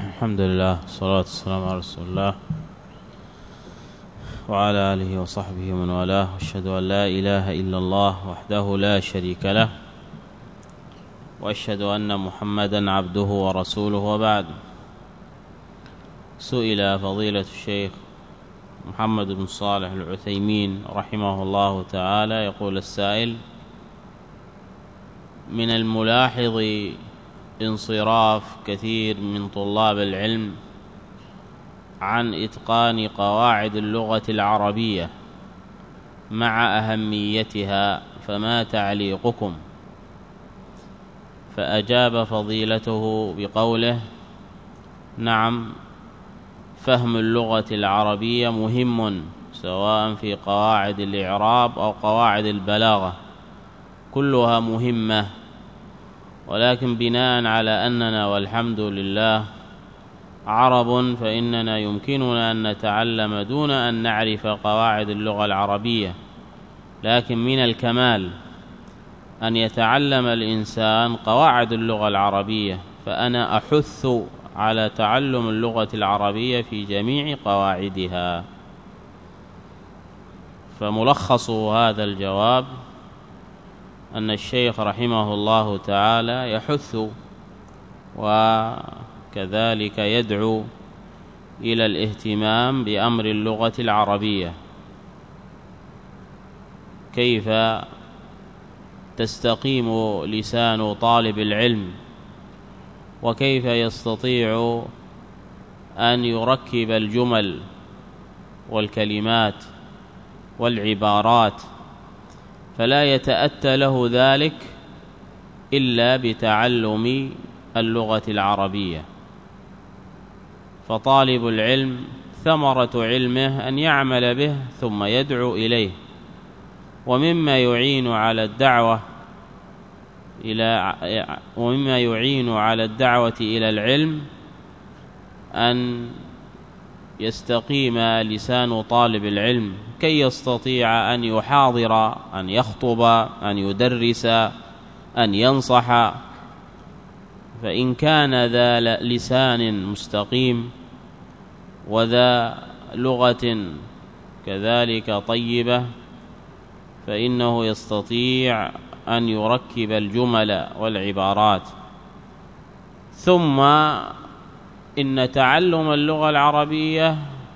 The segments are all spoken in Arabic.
الحمد لله والصلاة والسلام على رسول الله وعلى آله وصحبه ومن والاه، وأشهد أن لا إله إلا الله وحده لا شريك له، وأشهد أن محمدا عبده ورسوله. وبعد، سئل فضيلة الشيخ محمد بن صالح العثيمين رحمه الله تعالى، يقول السائل: من الملاحظ انصراف كثير من طلاب العلم عن إتقان قواعد اللغة العربية مع أهميتها، فما تعليقكم؟ فأجاب فضيلته بقوله: نعم، فهم اللغة العربية مهم، سواء في قواعد الإعراب أو قواعد البلاغة، كلها مهمة، ولكن بناء على أننا والحمد لله عرب، فإننا يمكننا أن نتعلم دون أن نعرف قواعد اللغة العربية، لكن من الكمال أن يتعلم الإنسان قواعد اللغة العربية. فأنا أحث على تعلم اللغة العربية في جميع قواعدها. فملخص هذا الجواب أن الشيخ رحمه الله تعالى يحث وكذلك يدعو إلى الاهتمام بأمر اللغة العربية، كيف تستقيم لسان طالب العلم، وكيف يستطيع أن يركب الجمل والكلمات والعبارات، فلا يتأتى له ذلك إلا بتعلم اللغة العربية. فطالب العلم ثمرة علمه أن يعمل به ثم يدعو إليه. ومما يعين على الدعوة إلى العلم أن يستقيم لسان طالب العلم كي يستطيع أن يحاضر، أن يخطب، أن يدرس، أن ينصح. فإن كان ذا لسان مستقيم وذا لغة كذلك طيبة، فإنه يستطيع أن يركب الجمل والعبارات. ثم إن تعلم اللغة العربية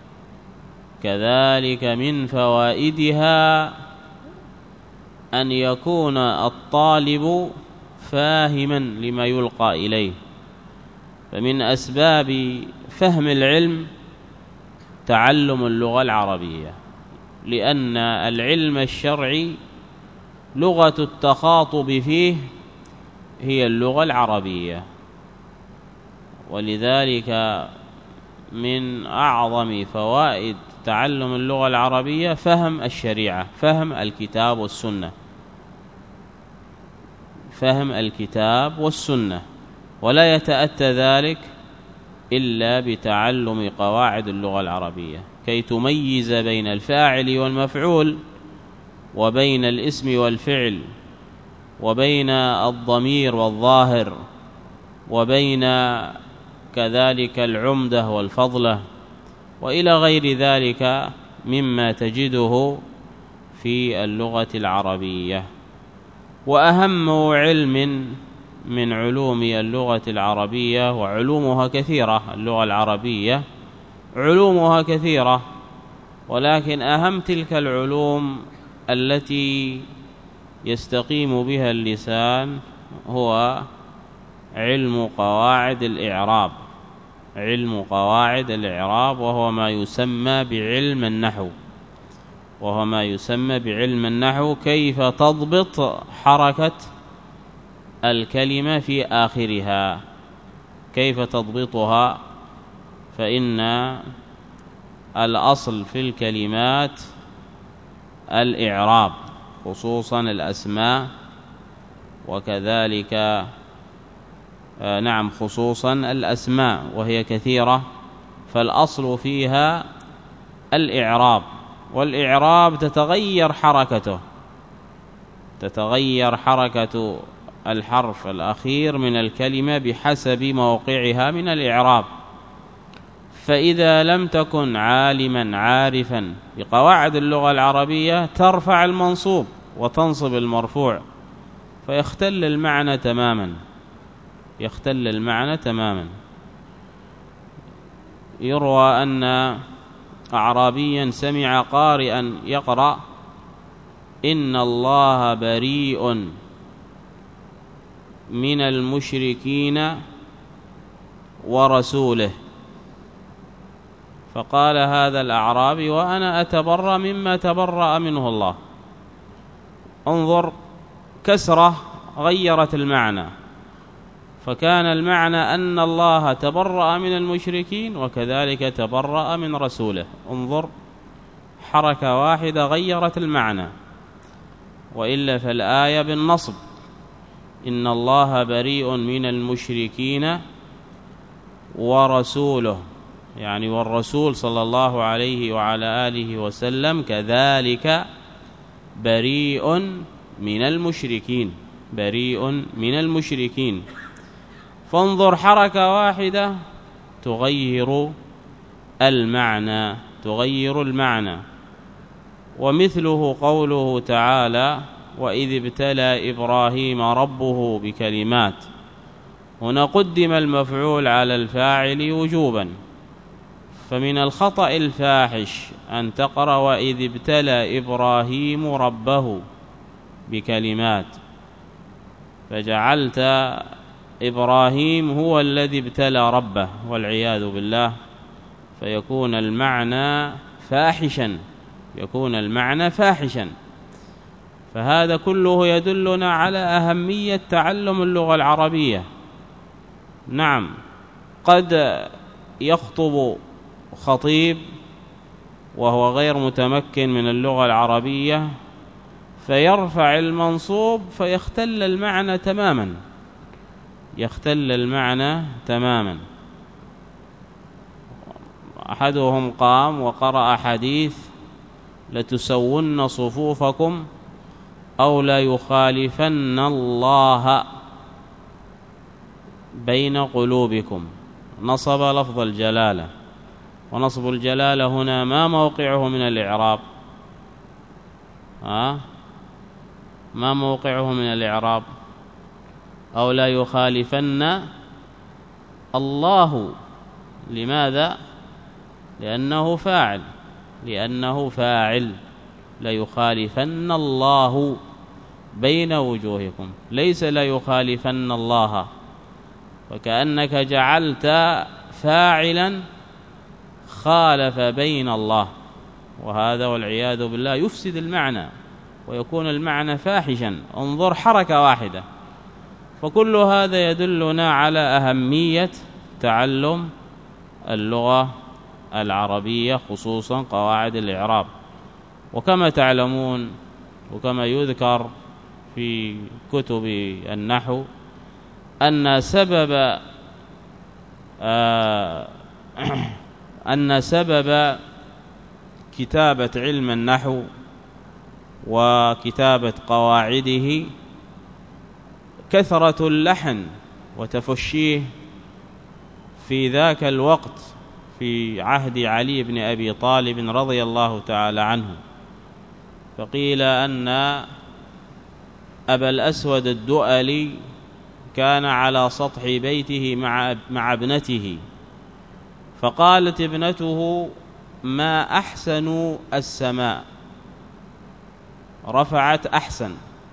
كذلك من فوائدها أن يكون الطالب فاهما لما يلقى إليه. فمن أسباب فهم العلم تعلم اللغة العربية، لأن العلم الشرعي لغة التخاطب فيه هي اللغة العربية، ولذلك من أعظم فوائد تعلم اللغة العربية فهم الشريعة، فهم الكتاب والسنة، فهم الكتاب والسنة. ولا يتأتى ذلك إلا بتعلم قواعد اللغة العربية، كي تميز بين الفاعل والمفعول، وبين الاسم والفعل، وبين الضمير والظاهر، وبين كذلك العمدة والفضلة، وإلى غير ذلك مما تجده في اللغة العربية. وأهم علم من علوم اللغة العربية، وعلومها كثيرة، اللغة العربية علومها كثيرة، ولكن أهم تلك العلوم التي يستقيم بها اللسان هو علم قواعد الإعراب، علم قواعد الإعراب، وهو ما يسمى بعلم النحو، كيف تضبط حركة الكلمة في آخرها، كيف تضبطها. فإن الأصل في الكلمات الإعراب، خصوصا الأسماء، وكذلك خصوصا الأسماء وهي كثيرة، فالأصل فيها الإعراب. والإعراب تتغير حركة الحرف الأخير من الكلمة بحسب موقعها من الإعراب. فإذا لم تكن عالما عارفا بقواعد اللغة العربية ترفع المنصوب وتنصب المرفوع، فيختل المعنى تماما، يختل المعنى تماما. يروى أن أعرابيا سمع قارئا يقرأ: إن الله بريء من المشركين ورسوله، فقال هذا الأعرابي: وأنا أتبرأ مما تبرأ منه الله. انظر، كسرة غيرت المعنى، فكان المعنى أن الله تبرأ من المشركين وكذلك تبرأ من رسوله. انظر، حركة واحدة غيرت المعنى، وإلا فالآية بالنصب: إن الله بريء من المشركين ورسوله، يعني والرسول صلى الله عليه وعلى آله وسلم كذلك بريء من المشركين، بريء من المشركين. فانظر، حركة واحدة تغير المعنى، تغير المعنى. ومثله قوله تعالى: وإذ ابتلى إبراهيم ربه بكلمات. هنا قدم المفعول على الفاعل وجوبا، فمن الخطأ الفاحش أن تقرأ وإذ ابتلى إبراهيم ربه بكلمات، فجعلت إبراهيم هو الذي ابتلى ربه والعياذ بالله، فيكون المعنى فاحشا، يكون المعنى فاحشا. فهذا كله يدلنا على أهمية تعلم اللغة العربية. نعم، قد يخطب خطيب وهو غير متمكن من اللغة العربية فيرفع المنصوب فيختل المعنى تماما، يختل المعنى تماما. أحدهم قام وقرأ حديث: لتسون صفوفكم أو لا يخالفن الله بين قلوبكم. نصب لفظ الجلالة، ونصب الجلالة هنا ما موقعه من الإعراب؟ ما موقعه من الإعراب؟ أو لا يخالفن الله. لماذا؟ لأنه فاعل، لأنه فاعل. لا يخالفن الله بين وجوهكم، ليس لا يخالفن الله، وكأنك جعلت فاعلا خالف بين الله، وهذا والعياذ بالله يفسد المعنى ويكون المعنى فاحشا. انظر، حركة واحدة. فكل هذا يدلنا على أهمية تعلم اللغة العربية، خصوصا قواعد الإعراب. وكما تعلمون وكما يذكر في كتب النحو أن سبب كتابة علم النحو وكتابة قواعده كثرة اللحن وتفشيه في ذاك الوقت في عهد علي بن أبي طالب رضي الله تعالى عنه. فقيل أن أبا الأسود الدؤلي كان على سطح بيته مع ابنته، فقالت ابنته: ما أحسن السماء، رفعت أحسن،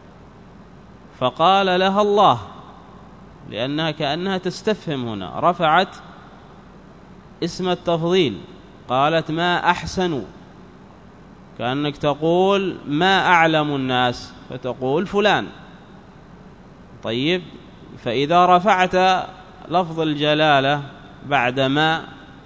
فقال لها الله، لأنها كأنها تستفهم هنا، رفعت اسم التفضيل، قالت ما أحسن، كأنك تقول ما أعلم الناس فتقول فلان. طيب، فإذا رفعت لفظ الجلالة بعد ما،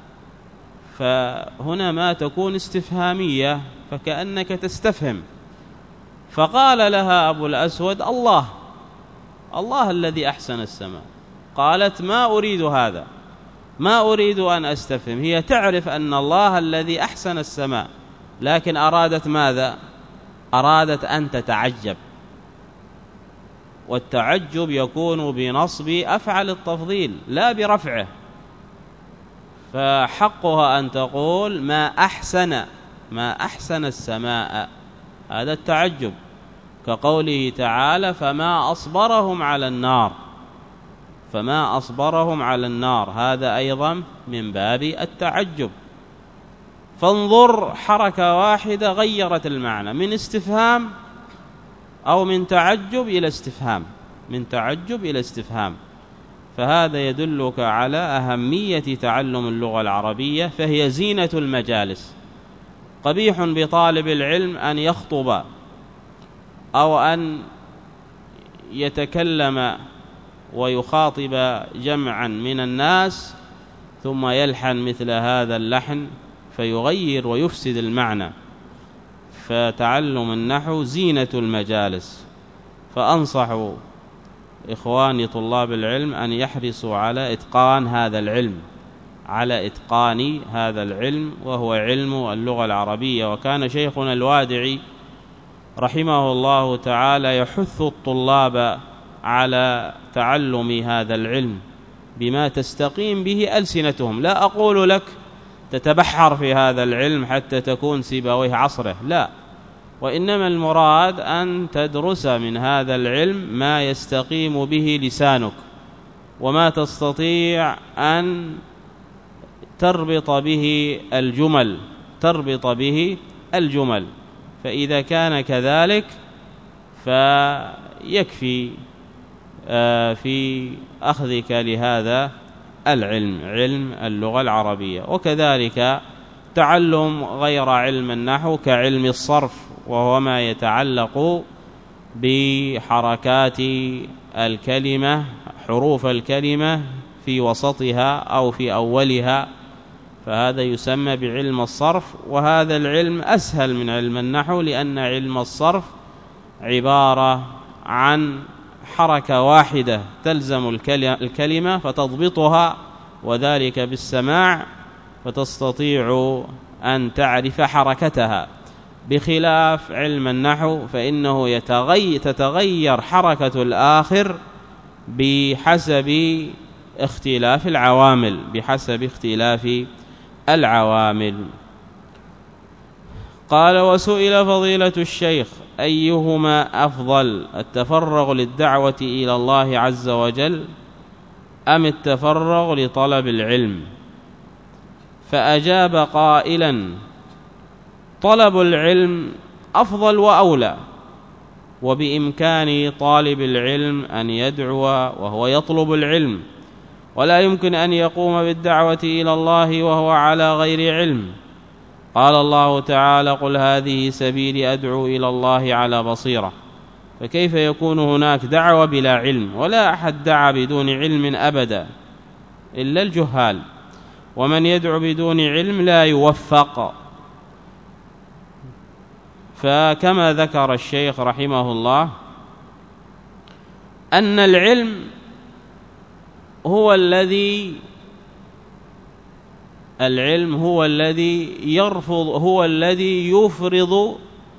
فهنا ما تكون استفهامية، فكأنك تستفهم. فقال لها أبو الأسود: الله، الله الذي أحسن السماء. قالت: ما أريد هذا، ما أريد أن أستفهم. هي تعرف أن الله الذي أحسن السماء، لكن أرادت ماذا؟ أرادت أن تتعجب، والتعجب يكون بنصب أفعل التفضيل لا برفعه. فحقها أن تقول ما أحسن السماء، هذا التعجب، كقوله تعالى فما أصبرهم على النار، هذا أيضا من باب التعجب. فانظر، حركة واحدة غيرت المعنى من استفهام أو من تعجب إلى استفهام، فهذا يدلك على أهمية تعلم اللغة العربية، فهي زينة المجالس. قبيح بطالب العلم أن يخطب أو أن يتكلم ويخاطب جمعا من الناس ثم يلحن مثل هذا اللحن فيغير ويفسد المعنى. فتعلم النحو زينة المجالس، فأنصح إخواني طلاب العلم أن يحرصوا على إتقان هذا العلم وهو علم اللغة العربية. وكان شيخنا الوادعي رحمه الله تعالى يحث الطلاب على تعلم هذا العلم بما تستقيم به ألسنتهم. لا أقول لك تتبحر في هذا العلم حتى تكون سيبويه عصره، لا، وإنما المراد أن تدرس من هذا العلم ما يستقيم به لسانك وما تستطيع أن تربط به الجمل، فإذا كان كذلك فيكفي في أخذك لهذا العلم، علم اللغة العربية. وكذلك تعلم غير علم النحو كعلم الصرف، وهو ما يتعلق بحركات الكلمة، حروف الكلمة في وسطها أو في أولها، فهذا يسمى بعلم الصرف. وهذا العلم أسهل من علم النحو، لأن علم الصرف عبارة عن حركة واحدة تلزم الكلمة فتضبطها، وذلك بالسماع، فتستطيع أن تعرف حركتها، بخلاف علم النحو فإنه تتغير حركة الآخر بحسب اختلاف العوامل. قال: وسئل فضيلة الشيخ أيهما أفضل، التفرغ للدعوة إلى الله عز وجل أم التفرغ لطلب العلم؟ فأجاب قائلا: طلب العلم أفضل وأولى، وبإمكان طالب العلم أن يدعو وهو يطلب العلم، ولا يمكن أن يقوم بالدعوة إلى الله وهو على غير علم. قال الله تعالى: قل هذه سبيلي أدعو إلى الله على بصيرة. فكيف يكون هناك دعوة بلا علم؟ ولا أحد دعا بدون علم أبدا إلا الجهال، ومن يدعو بدون علم لا يوفق. فكما ذكر الشيخ رحمه الله أن العلم هو الذي يفرض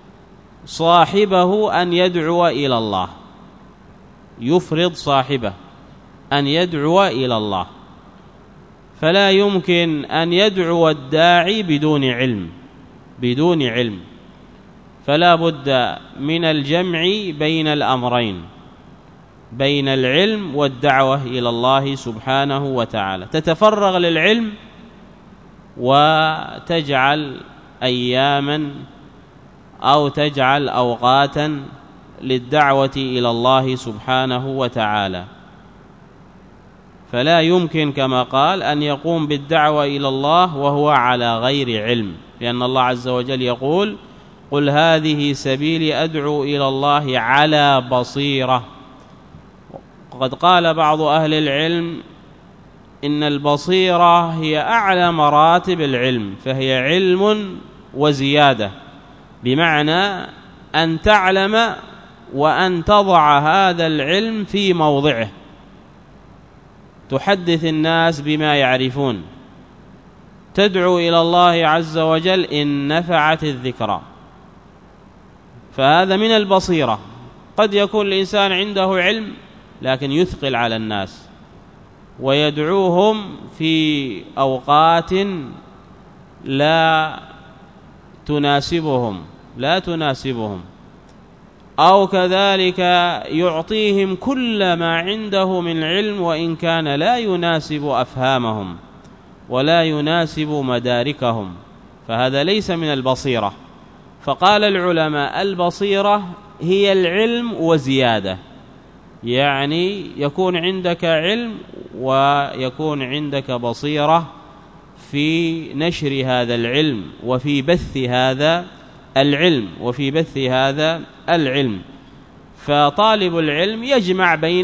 صاحبه أن يدعو إلى الله، يفرض صاحبه أن يدعو إلى الله، فلا يمكن أن يدعو الداعي بدون علم، فلا بد من الجمع بين الأمرين، بين العلم والدعوة إلى الله سبحانه وتعالى. تتفرغ للعلم وتجعل أياما أو تجعل أوقاتا للدعوة إلى الله سبحانه وتعالى، فلا يمكن كما قال أن يقوم بالدعوة إلى الله وهو على غير علم، لأن الله عز وجل يقول: قل هذه سبيلي أدعو إلى الله على بصيرة. وقد قال بعض أهل العلم إن البصيرة هي أعلى مراتب العلم، فهي علم وزيادة، بمعنى أن تعلم وأن تضع هذا العلم في موضعه، تحدث الناس بما يعرفون، تدعو إلى الله عز وجل إن نفعت الذكرى، فهذا من البصيرة. قد يكون الإنسان عنده علم لكن يثقل على الناس ويدعوهم في أوقات لا تناسبهم، أو كذلك يعطيهم كل ما عنده من علم وإن كان لا يناسب أفهامهم ولا يناسب مداركهم، فهذا ليس من البصيرة. فقال العلماء: البصيرة هي العلم وزيادة، يعني يكون عندك علم ويكون عندك بصيرة في نشر هذا العلم وفي بث هذا العلم فطالب العلم يجمع بين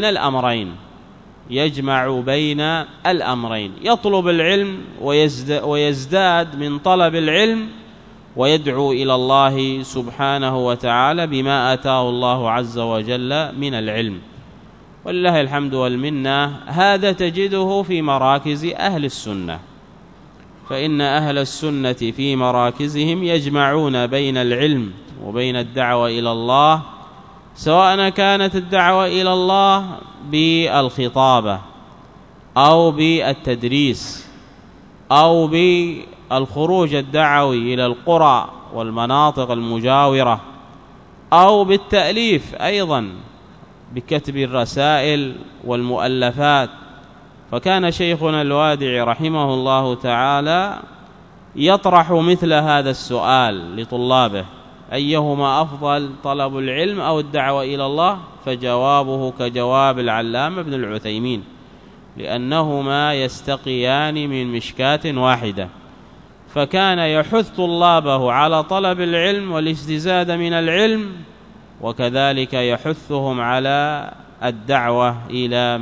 الأمرين، يطلب العلم ويزداد من طلب العلم، ويدعو إلى الله سبحانه وتعالى بما آتاه الله عز وجل من العلم، ولله الحمد والمنة. هذا تجده في مراكز أهل السنة، فإن أهل السنة في مراكزهم يجمعون بين العلم وبين الدعوة إلى الله، سواء كانت الدعوة إلى الله بالخطابة أو بالتدريس أو بالخروج الدعوي إلى القرى والمناطق المجاورة، أو بالتأليف أيضا بكتب الرسائل والمؤلفات. فكان شيخنا الوادعي رحمه الله تعالى يطرح مثل هذا السؤال لطلابه: أيهما أفضل، طلب العلم أو الدعوة إلى الله؟ فجوابه كجواب العلامة ابن العثيمين، لأنهما يستقيان من مشكاة واحدة. فكان يحث طلابه على طلب العلم والاستزادة من العلم، وكذلك يحثهم على الدعوة إلى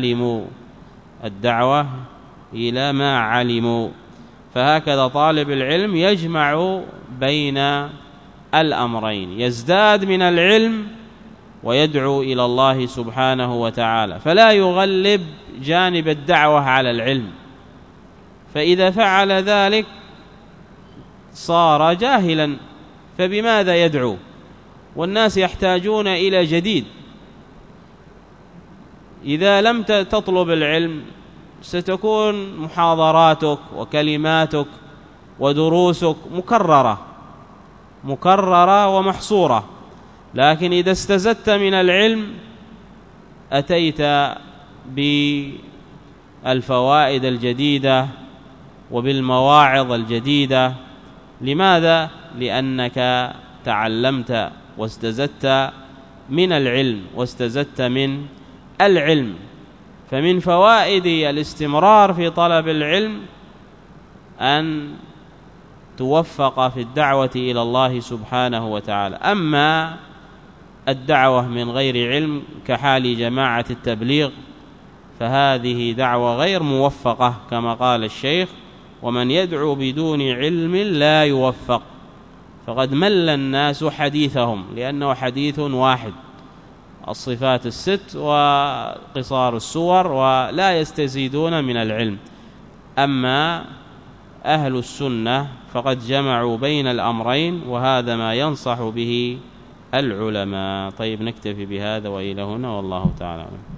ما علموا. فهكذا طالب العلم يجمع بين الأمرين، يزداد من العلم ويدعو إلى الله سبحانه وتعالى، فلا يغلب جانب الدعوة على العلم، فإذا فعل ذلك صار جاهلا، فبماذا يدعو؟ والناس يحتاجون إلى جديد. إذا لم تطلب العلم ستكون محاضراتك وكلماتك ودروسك مكررة ومحصورة، لكن إذا استزدت من العلم أتيت بالفوائد الجديدة وبالمواعظ الجديدة. لماذا؟ لأنك تعلمت واستزدت من العلم. فمن فوائد الاستمرار في طلب العلم أن توفق في الدعوة إلى الله سبحانه وتعالى. أما الدعوة من غير علم كحال جماعة التبليغ فهذه دعوة غير موفقة، كما قال الشيخ: ومن يدعو بدون علم لا يوفق. فقد مل الناس حديثهم، لأنه حديث واحد: الصفات الست وقصار السور، ولا يستزيدون من العلم. أما أهل السنة فقد جمعوا بين الأمرين، وهذا ما ينصح به العلماء. طيب، نكتفي بهذا وإلى هنا، والله تعالى أعلم.